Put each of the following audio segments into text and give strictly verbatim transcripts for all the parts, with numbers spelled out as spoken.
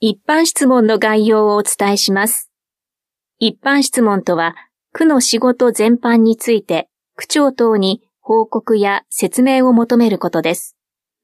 一般質問の概要をお伝えします。一般質問とは、区の仕事全般について、区長等に報告や説明を求めることです。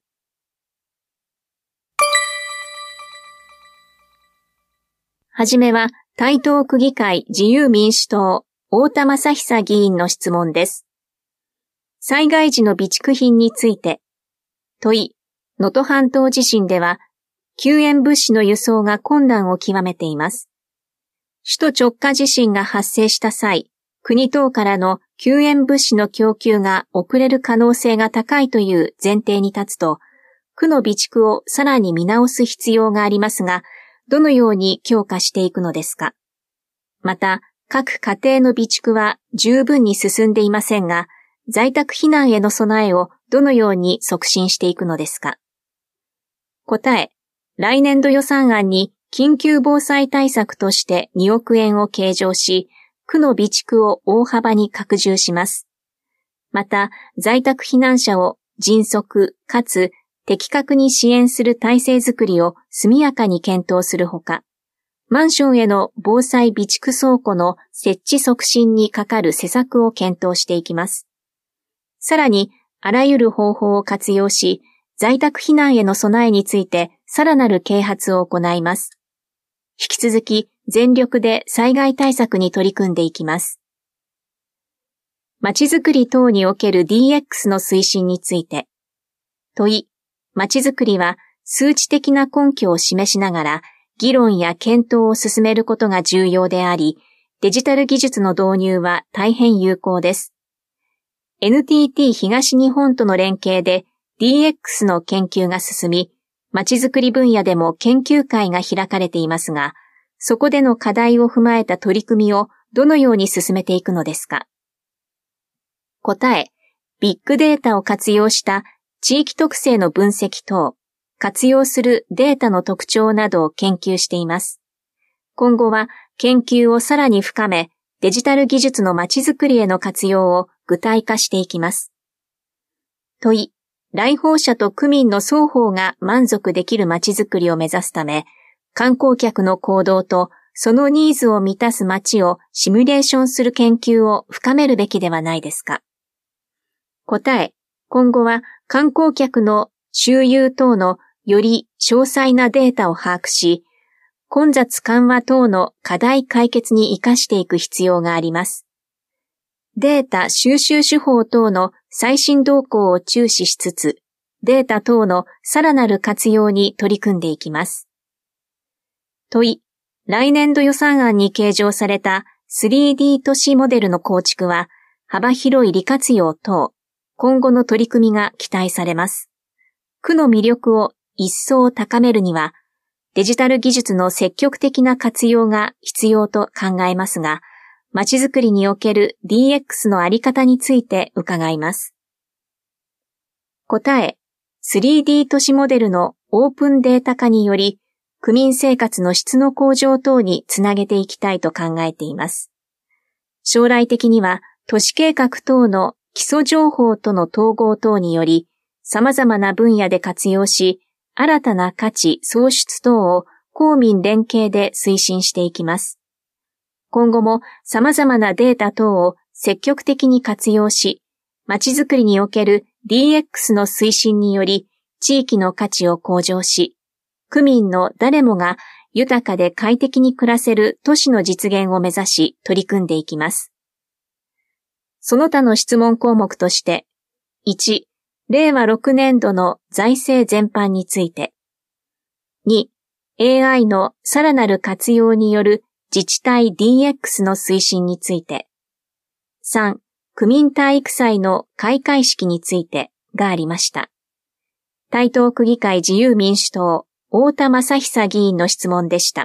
はじめは、台東区議会自由民主党、太田正久議員の質問です。災害時の備蓄品について、問い、能登半島地震では、救援物資の輸送が困難を極めています。首都直下地震が発生した際、国等からの救援物資の供給が遅れる可能性が高いという前提に立つと、区の備蓄をさらに見直す必要がありますが、どのように強化していくのですか。また、各家庭の備蓄は十分に進んでいませんが、在宅避難への備えをどのように促進していくのですか。答え、来年度予算案に緊急防災対策としてにおくえんを計上し、区の備蓄を大幅に拡充します。また、在宅避難者を迅速かつ的確に支援する体制づくりを速やかに検討するほか、マンションへの防災備蓄倉庫の設置促進にかかる施策を検討していきます。さらに、あらゆる方法を活用し、在宅避難への備えについてさらなる啓発を行います。引き続き全力で災害対策に取り組んでいきます。まちづくり等における ディーエックス の推進について、問い、まちづくりは数値的な根拠を示しながら議論や検討を進めることが重要であり、デジタル技術の導入は大変有効です。エヌティーティー 東日本との連携で ディーエックス の研究が進み、まちづくり分野でも研究会が開かれていますが、そこでの課題を踏まえた取り組みをどのように進めていくのですか。答え、ビッグデータを活用した地域特性の分析等、活用するデータの特徴などを研究しています。今後は研究をさらに深め、デジタル技術のまちづくりへの活用を具体化していきます。問い、来訪者と区民の双方が満足できるまちづくりを目指すため、観光客の行動とそのニーズを満たす街をシミュレーションする研究を深めるべきではないですか。答え、今後は観光客の周遊等のより詳細なデータを把握し、混雑緩和等の課題解決に生かしていく必要があります。データ収集手法等の最新動向を注視しつつ、データ等のさらなる活用に取り組んでいきます。問い、来年度予算案に計上された スリーディー 都市モデルの構築は、幅広い利活用等、今後の取り組みが期待されます。区の魅力を一層高めるには、デジタル技術の積極的な活用が必要と考えますが、まちづくりにおける ディーエックス のあり方について伺います。答え、スリーディー 都市モデルのオープンデータ化により、区民生活の質の向上等につなげていきたいと考えています。将来的には、都市計画等の基礎情報との統合等により、様々な分野で活用し、新たな価値創出等を公民連携で推進していきます。今後も様々なデータ等を積極的に活用し、まちづくりにおける ディーエックス の推進により地域の価値を向上し、区民の誰もが豊かで快適に暮らせる都市の実現を目指し取り組んでいきます。その他の質問項目として、いち、れいわろくねんどの財政全般について、に、エーアイ のさらなる活用による自治体 ディーエックス の推進について、さん、区民体育祭の開会式についてがありました。台東区議会自由民主党、太田正久議員の質問でした。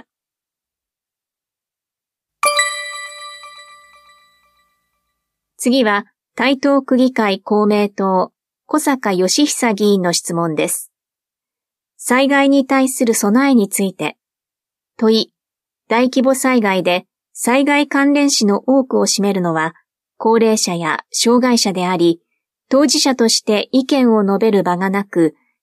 次は、台東区議会公明党、小坂義久議員の質問です。災害に対する備えについて、問い、大規模災害で災害関連死の多くを占めるのは高齢者や障害者であり、当事者として意見を述べる場がなく、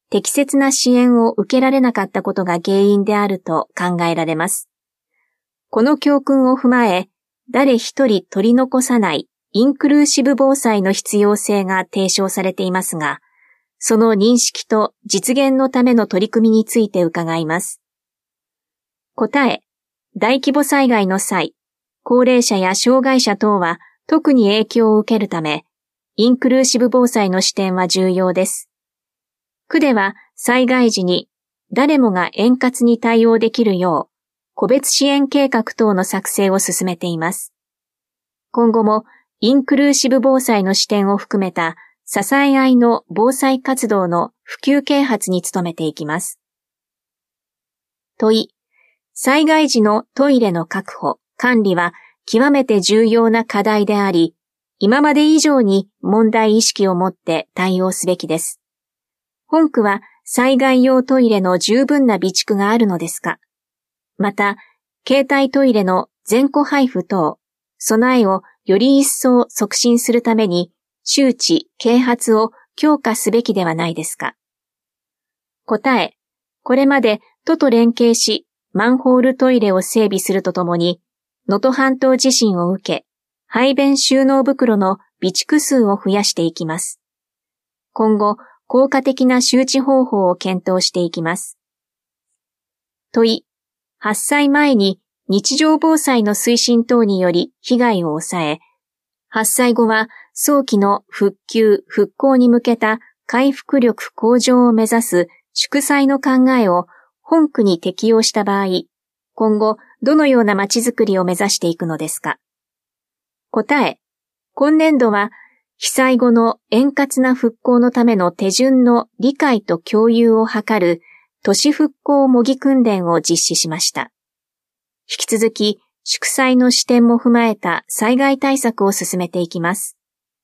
適切な支援を受けられなかったことが原因であると考えられます。この教訓を踏まえ、誰一人取り残さないインクルーシブ防災の必要性が提唱されていますが、その認識と実現のための取り組みについて伺います。答え、大規模災害の際、高齢者や障害者等は特に影響を受けるため、インクルーシブ防災の視点は重要です。区では災害時に誰もが円滑に対応できるよう、個別支援計画等の作成を進めています。今後もインクルーシブ防災の視点を含めた支え合いの防災活動の普及啓発に努めていきます。問い、災害時のトイレの確保、管理は極めて重要な課題であり、今まで以上に問題意識を持って対応すべきです。本区は災害用トイレの十分な備蓄があるのですか？また、携帯トイレの全戸配布等、備えをより一層促進するために、周知、啓発を強化すべきではないですか？答え、これまで都と連携し、マンホールトイレを整備するとともに、能登半島地震を受け、排便収納袋の備蓄数を増やしていきます。今後、効果的な周知方法を検討していきます。問い、発災前に日常防災の推進等により被害を抑え、発災後は早期の復旧・復興に向けた回復力向上を目指す祝災の考えを本区に適用した場合、今後どのようなまちづくりを目指していくのですか？答え、今年度は被災後の円滑な復興のための手順の理解と共有を図る都市復興模擬訓練を実施しました。引き続き、祝災の視点も踏まえた災害対策を進めていきます。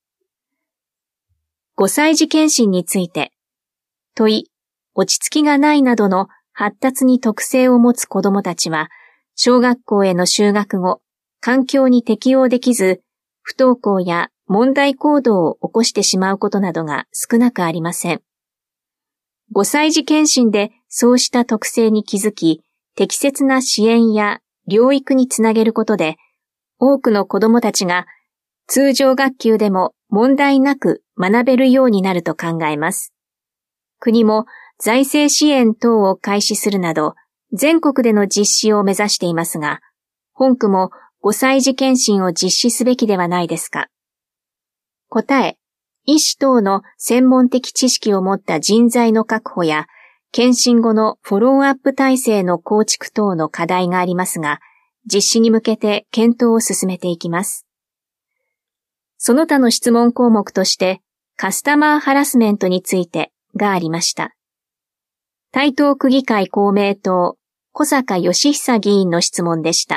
ごさい児検診について、問い、落ち着きがないなどの発達に特性を持つ子どもたちは、小学校への就学後、環境に適応できず、不登校や問題行動を起こしてしまうことなどが少なくありません。ごさい児検診でそうした特性に気づき、適切な支援や療育につなげることで、多くの子どもたちが通常学級でも問題なく学べるようになると考えます。国も財政支援等を開始するなど、全国での実施を目指していますが、本区もごさい児検診を実施すべきではないですか？答え、医師等の専門的知識を持った人材の確保や、検診後のフォローアップ体制の構築等の課題がありますが、実施に向けて検討を進めていきます。その他の質問項目として、カスタマーハラスメントについてがありました。台東区議会公明党、小坂義久議員の質問でした。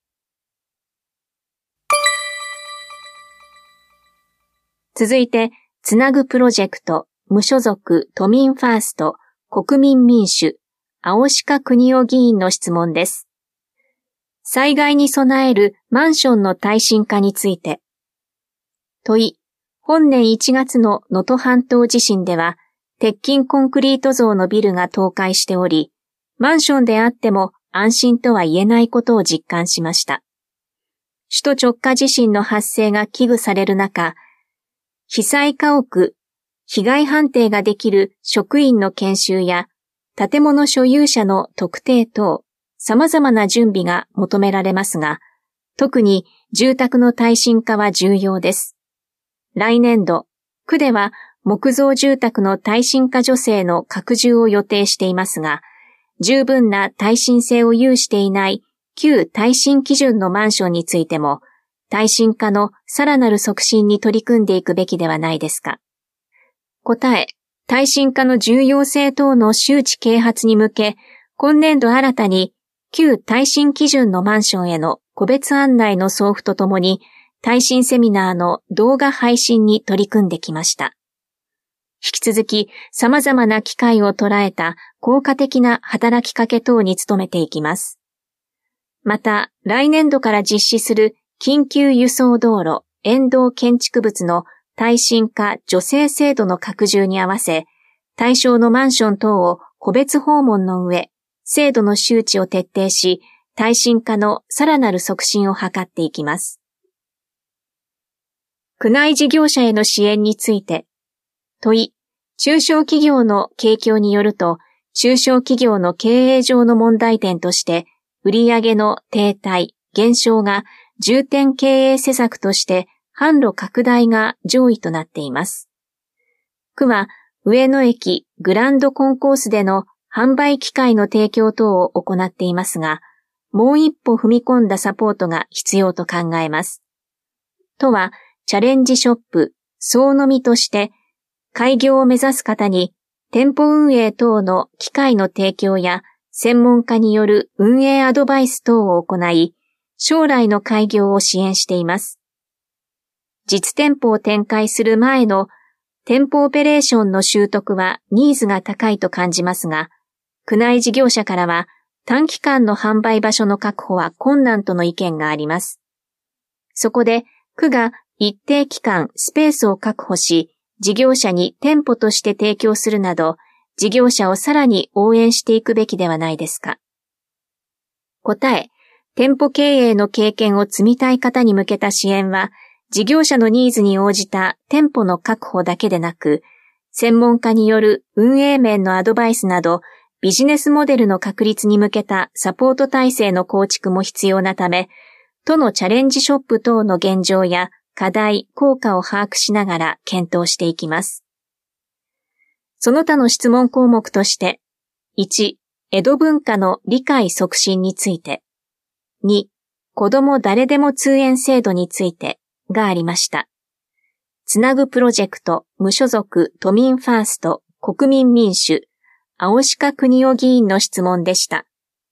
続いて、つなぐプロジェクト、無所属都民ファースト、国民民主、青鹿邦夫議員の質問です。災害に備えるマンションの耐震化について。問い、本年いちがつの能登半島地震では、鉄筋コンクリート造のビルが倒壊しており、マンションであっても安心とは言えないことを実感しました。首都直下地震の発生が危惧される中、被災家屋、被害判定ができる職員の研修や建物所有者の特定等、様々な準備が求められますが、特に住宅の耐震化は重要です。来年度、区では木造住宅の耐震化助成の拡充を予定していますが、十分な耐震性を有していない旧耐震基準のマンションについても、耐震化のさらなる促進に取り組んでいくべきではないですか。答え、耐震化の重要性等の周知啓発に向け、今年度新たに旧耐震基準のマンションへの個別案内の送付とともに、耐震セミナーの動画配信に取り組んできました。引き続き様々な機会を捉えた効果的な働きかけ等に努めていきます。また、来年度から実施する緊急輸送道路、沿道建築物の耐震化助成制度の拡充に合わせ、 対象のマンション等を個別訪問の上、制度の周知を徹底し、耐震化のさらなる促進を図っていきます。区内事業者への支援について、問い、中小企業の景況によると、中小企業の経営上の問題点として、売上の停滞、減少が重点経営施策として販路拡大が上位となっています。区は上野駅グランドコンコースでの販売機会の提供等を行っていますが、もう一歩踏み込んだサポートが必要と考えます。都はチャレンジショップ、総のみとして開業を目指す方に店舗運営等の機会の提供や専門家による運営アドバイス等を行い、将来の開業を支援しています。実店舗を展開する前の店舗オペレーションの習得はニーズが高いと感じますが、区内事業者からは短期間の販売場所の確保は困難との意見があります。そこで区が一定期間スペースを確保し、事業者に店舗として提供するなど、事業者をさらに応援していくべきではないですか。答え、店舗経営の経験を積みたい方に向けた支援は、事業者のニーズに応じた店舗の確保だけでなく、専門家による運営面のアドバイスなど、ビジネスモデルの確立に向けたサポート体制の構築も必要なため、都のチャレンジショップ等の現状や課題、効果を把握しながら検討していきます。その他の質問項目として、いち、江戸文化の理解促進について、に、子ども誰でも通園制度についてがありました。つなぐプロジェクト、無所属、都民ファースト、国民民主、青鹿邦夫議員の質問でした。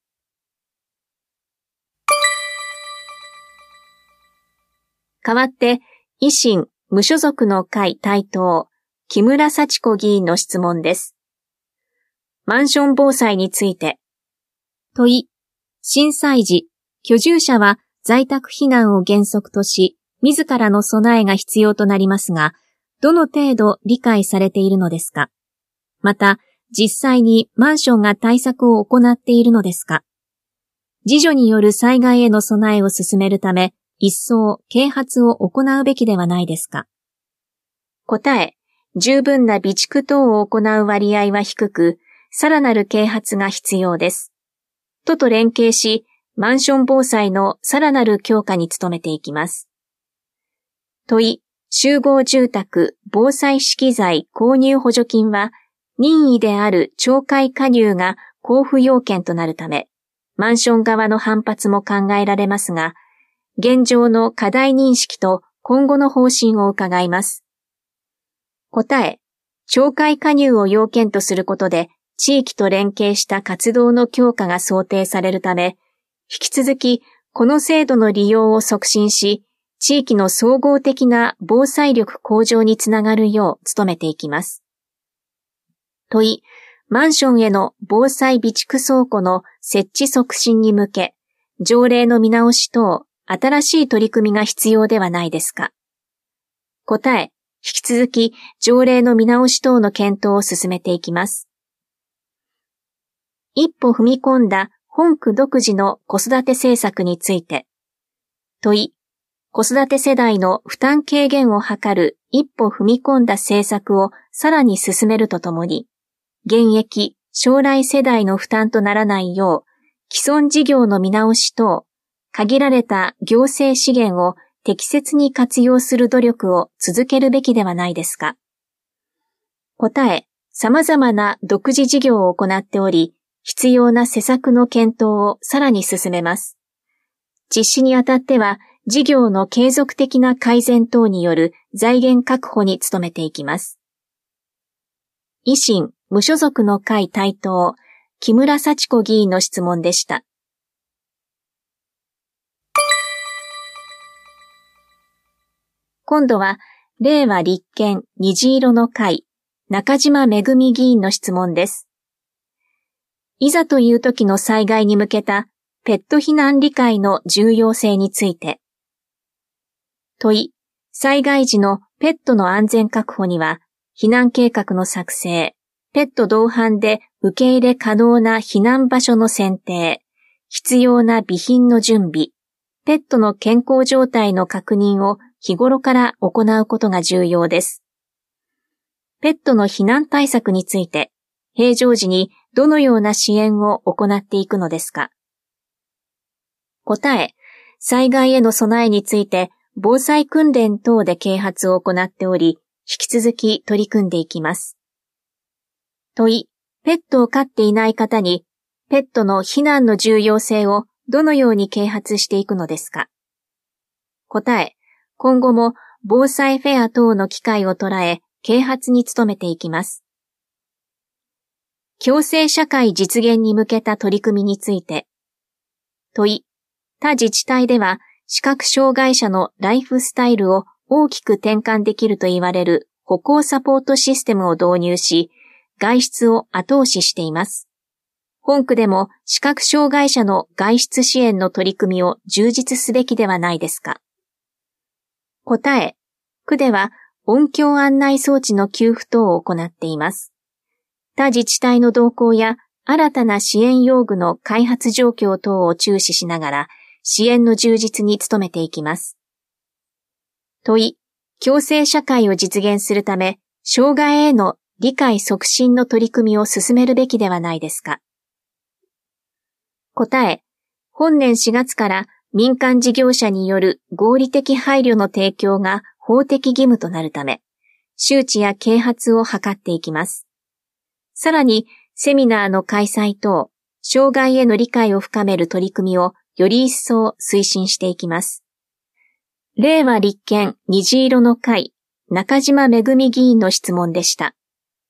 代わって、維新、無所属の会対頭、木村幸子議員の質問です。マンション防災について。問い、震災時、居住者は在宅避難を原則とし、自らの備えが必要となりますが、どの程度理解されているのですか？また、実際にマンションが対策を行っているのですか？自助による災害への備えを進めるため、一層啓発を行うべきではないですか？答え、十分な備蓄等を行う割合は低く、さらなる啓発が必要です。都と連携し、マンション防災のさらなる強化に努めていきます。問い、集合住宅防災資機材購入補助金は、任意である町会加入が交付要件となるため、マンション側の反発も考えられますが、現状の課題認識と今後の方針を伺います。答え、町会加入を要件とすることで、地域と連携した活動の強化が想定されるため、引き続きこの制度の利用を促進し、地域の総合的な防災力向上につながるよう努めていきます。問い、マンションへの防災備蓄倉庫の設置促進に向け、条例の見直し等、新しい取り組みが必要ではないですか？答え、引き続き条例の見直し等の検討を進めていきます。一歩踏み込んだ本区独自の子育て政策について。問い、子育て世代の負担軽減を図る一歩踏み込んだ政策をさらに進めるとともに、現役、将来世代の負担とならないよう、既存事業の見直し等、限られた行政資源を適切に活用する努力を続けるべきではないですか。答え、様々な独自事業を行っており、必要な施策の検討をさらに進めます。実施にあたっては、事業の継続的な改善等による財源確保に努めていきます。維新、無所属の会対頭、木村幸子議員の質問でした。今度は、令和立憲虹色の会、中島めぐみ議員の質問です。いざという時の災害に向けたペット避難理解の重要性について。問い、災害時のペットの安全確保には、避難計画の作成、 ペット同伴で受け入れ可能な避難場所の選定、必要な備品の準備、ペットの健康状態の確認を日頃から行うことが重要です。ペットの避難対策について、平常時にどのような支援を行っていくのですか？答え、災害への備えについて防災訓練等で啓発を行っており、引き続き取り組んでいきます。問い、ペットを飼っていない方に、ペットの避難の重要性をどのように啓発していくのですか？答え、今後も防災フェア等の機会を捉え、啓発に努めていきます。共生社会実現に向けた取り組みについて、問い、他自治体では視覚障害者のライフスタイルを大きく転換できると言われる歩行サポートシステムを導入し、外出を後押ししています。本区でも視覚障害者の外出支援の取り組みを充実すべきではないですか？答え、区では音響案内装置の給付等を行っています。他自治体の動向や新たな支援用具の開発状況等を注視しながら支援の充実に努めていきます。問い、共生社会を実現するため、障害への理解促進の取り組みを進めるべきではないですか？答え、本年しがつから民間事業者による合理的配慮の提供が法的義務となるため、周知や啓発を図っていきます。さらに、セミナーの開催等、障害への理解を深める取り組みをより一層推進していきます。令和立憲虹色の会、中島めぐみ議員の質問でした。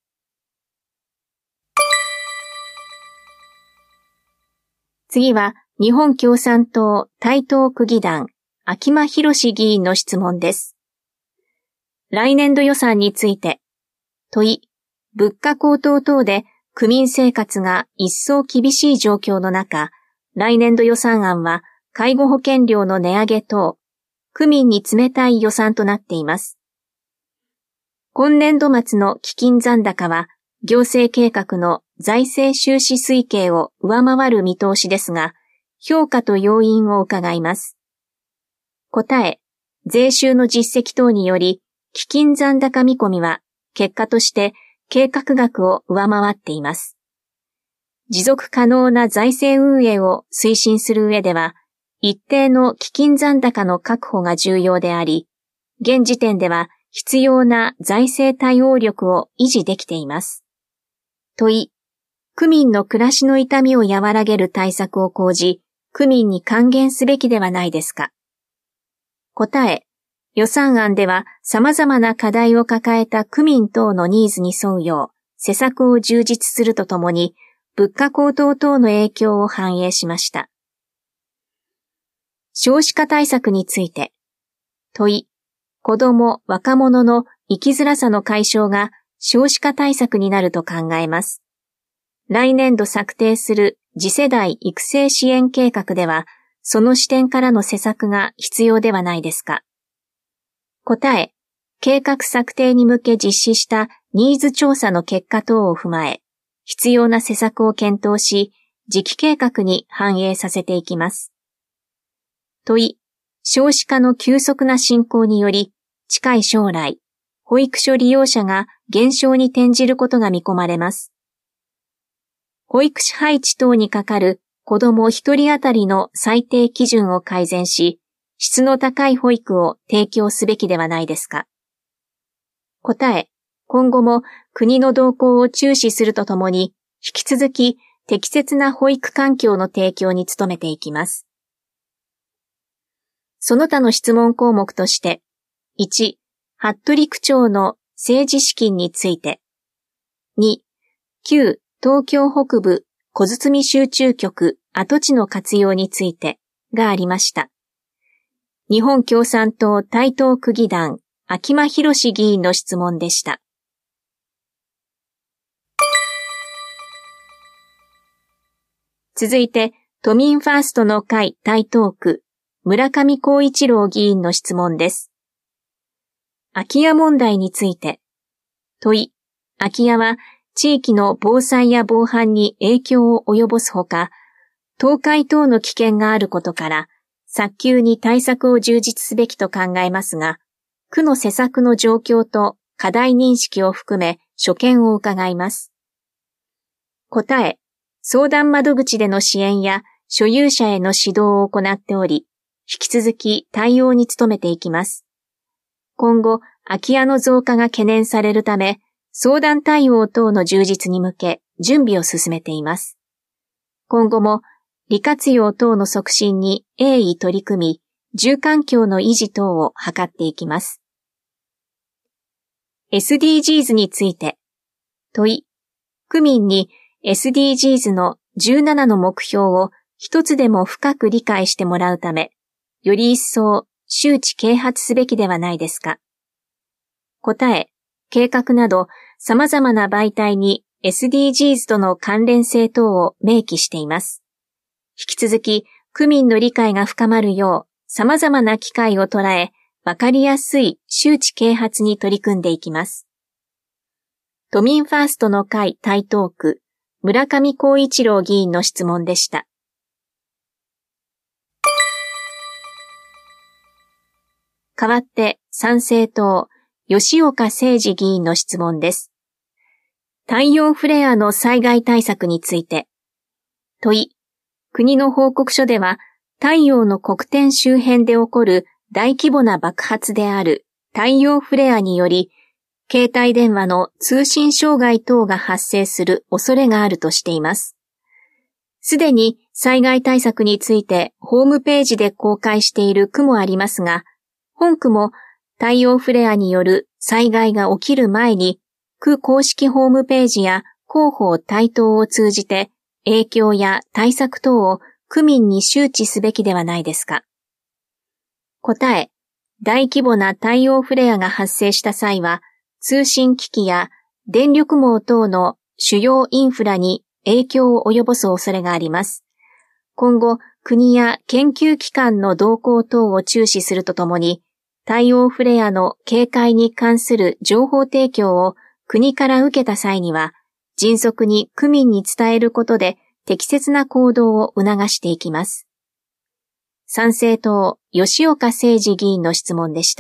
次は、日本共産党台東区議団、秋間博議員の質問です。来年度予算について、問い、物価高騰等で区民生活が一層厳しい状況の中、来年度予算案は介護保険料の値上げ等、区民に冷たい予算となっています。今年度末の基金残高は行政計画の財政収支推計を上回る見通しですが、評価と要因を伺います。答え、税収の実績等により、基金残高見込みは結果として計画額を上回っています。持続可能な財政運営を推進する上では、一定の基金残高の確保が重要であり、現時点では必要な財政対応力を維持できています。問い、区民の暮らしの痛みを和らげる対策を講じ、区民に還元すべきではないですか。答え、予算案では様々な課題を抱えた区民等のニーズに沿うよう、施策を充実するとともに、物価高騰等の影響を反映しました。少子化対策について、問い、子ども・若者の生きづらさの解消が少子化対策になると考えます。来年度策定する次世代育成支援計画では、その視点からの施策が必要ではないですか。答え、計画策定に向け実施したニーズ調査の結果等を踏まえ、必要な施策を検討し、次期計画に反映させていきます。問い、少子化の急速な進行により、近い将来、保育所利用者が減少に転じることが見込まれます。保育士配置等にかかる子ども一人当たりの最低基準を改善し、質の高い保育を提供すべきではないですか。答え、今後も国の動向を注視するとともに、引き続き適切な保育環境の提供に努めていきます。その他の質問項目として、いち、服部区長の政治資金について、に、旧東京北部小堤集中局跡地の活用についてがありました。日本共産党台東区議団秋間博議員の質問でした。続いて、都民ファーストの会台東区村上光一郎議員の質問です。空き家問題について、問い、空き家は地域の防災や防犯に影響を及ぼすほか、倒壊等の危険があることから、早急に対策を充実すべきと考えますが、区の施策の状況と課題認識を含め所見を伺います。答え、相談窓口での支援や所有者への指導を行っており、引き続き対応に努めていきます。今後、空き家の増加が懸念されるため、相談対応等の充実に向け準備を進めています。今後も利活用等の促進に鋭意取り組み、住環境の維持等を図っていきます。エスディージーズ について、問い、区民に エスディージーズ のじゅうななの目標を一つでも深く理解してもらうため、より一層周知啓発すべきではないですか。答え、計画など様々な媒体に エスディージーズ との関連性等を明記しています。引き続き、区民の理解が深まるよう様々な機会を捉え、わかりやすい周知啓発に取り組んでいきます。都民ファーストの会台東区、村上光一郎議員の質問でした。代わって参政党、吉岡誠二議員の質問です。太陽フレアの災害対策について。問い、国の報告書では、太陽の黒点周辺で起こる大規模な爆発である太陽フレアにより、携帯電話の通信障害等が発生する恐れがあるとしています。すでに災害対策についてホームページで公開している区もありますが、本区も太陽フレアによる災害が起きる前に、区公式ホームページや広報台頭を通じて影響や対策等を区民に周知すべきではないですか。答え、大規模な太陽フレアが発生した際は、通信機器や電力網等の主要インフラに影響を及ぼす恐れがあります。今後、国や研究機関の動向等を注視するとともに、太陽フレアの警戒に関する情報提供を国から受けた際には、迅速に区民に伝えることで適切な行動を促していきます。参政党、吉岡誠二議員の質問でした。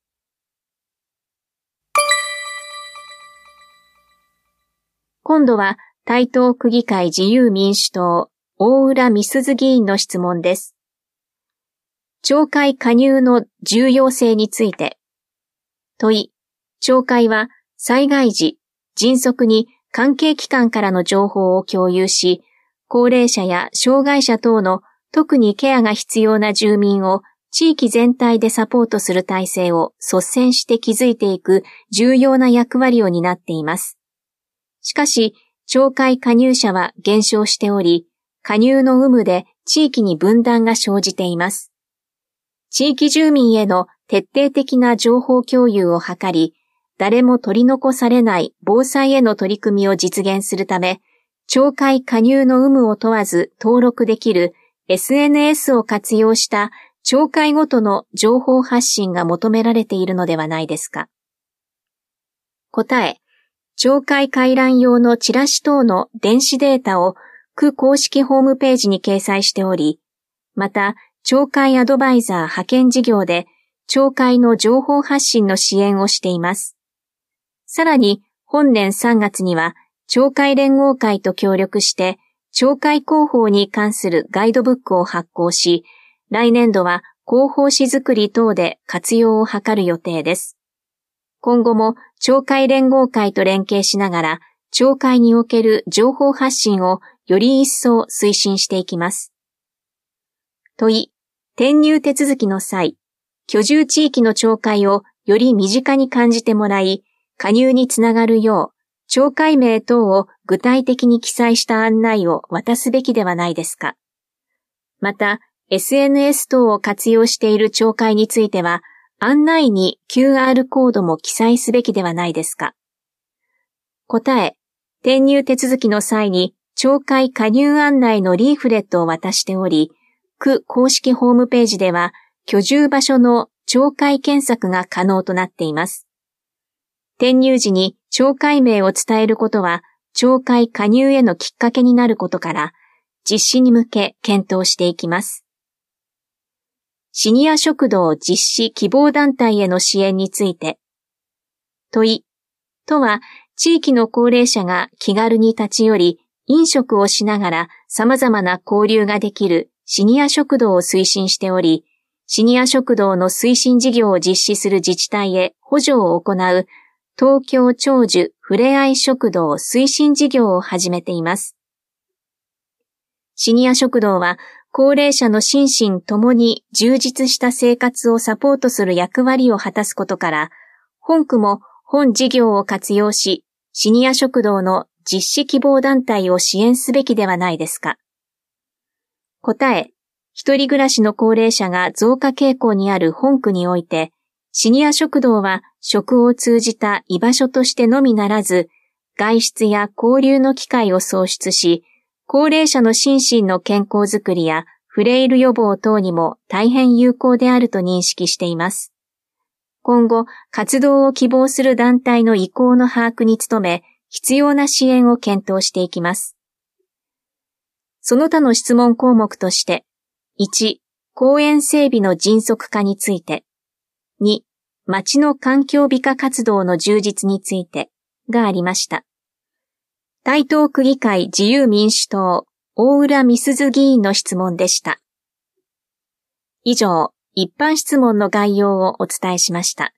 今度は台東区議会自由民主党、大浦美鈴議員の質問です。町会加入の重要性について。問い、町会は災害時、迅速に関係機関からの情報を共有し、高齢者や障害者等の特にケアが必要な住民を地域全体でサポートする体制を率先して築いていく重要な役割を担っています。しかし、町会加入者は減少しており、加入の有無で地域に分断が生じています。地域住民への徹底的な情報共有を図り、誰も取り残されない防災への取り組みを実現するため、町会加入の有無を問わず登録できる エスエヌエス を活用した町会ごとの情報発信が求められているのではないですか。答え、町会回覧用のチラシ等の電子データを区公式ホームページに掲載しており、また、町会アドバイザー派遣事業で町会の情報発信の支援をしています。さらに、本年さんがつには、町会連合会と協力して、町会広報に関するガイドブックを発行し、来年度は広報誌作り等で活用を図る予定です。今後も町会連合会と連携しながら、町会における情報発信をより一層推進していきます。問い、転入手続きの際、居住地域の町会をより身近に感じてもらい、加入につながるよう、町会名等を具体的に記載した案内を渡すべきではないですか。また、エスエヌエス 等を活用している町会については、案内に キューアール コードも記載すべきではないですか。答え、転入手続きの際に町会加入案内のリーフレットを渡しており、区公式ホームページでは居住場所の町会検索が可能となっています。転入時に懲戒名を伝えることは懲戒加入へのきっかけになることから、実施に向け検討していきます。シニア食堂実施希望団体への支援について、問い、都は地域の高齢者が気軽に立ち寄り、飲食をしながら様々な交流ができるシニア食堂を推進しており、シニア食堂の推進事業を実施する自治体へ補助を行う東京長寿ふれあい食堂推進事業を始めています。シニア食堂は高齢者の心身ともに充実した生活をサポートする役割を果たすことから、本区も本事業を活用し、シニア食堂の実施希望団体を支援すべきではないですか。答え、一人暮らしの高齢者が増加傾向にある本区において、シニア食堂は食を通じた居場所としてのみならず、外出や交流の機会を創出し、高齢者の心身の健康づくりやフレイル予防等にも大変有効であると認識しています。今後、活動を希望する団体の意向の把握に努め、必要な支援を検討していきます。その他の質問項目として、いち、公園整備の迅速化について、に、町の環境美化活動の充実についてがありました。台東区議会自由民主党大浦美鈴議員の質問でした。以上、一般質問の概要をお伝えしました。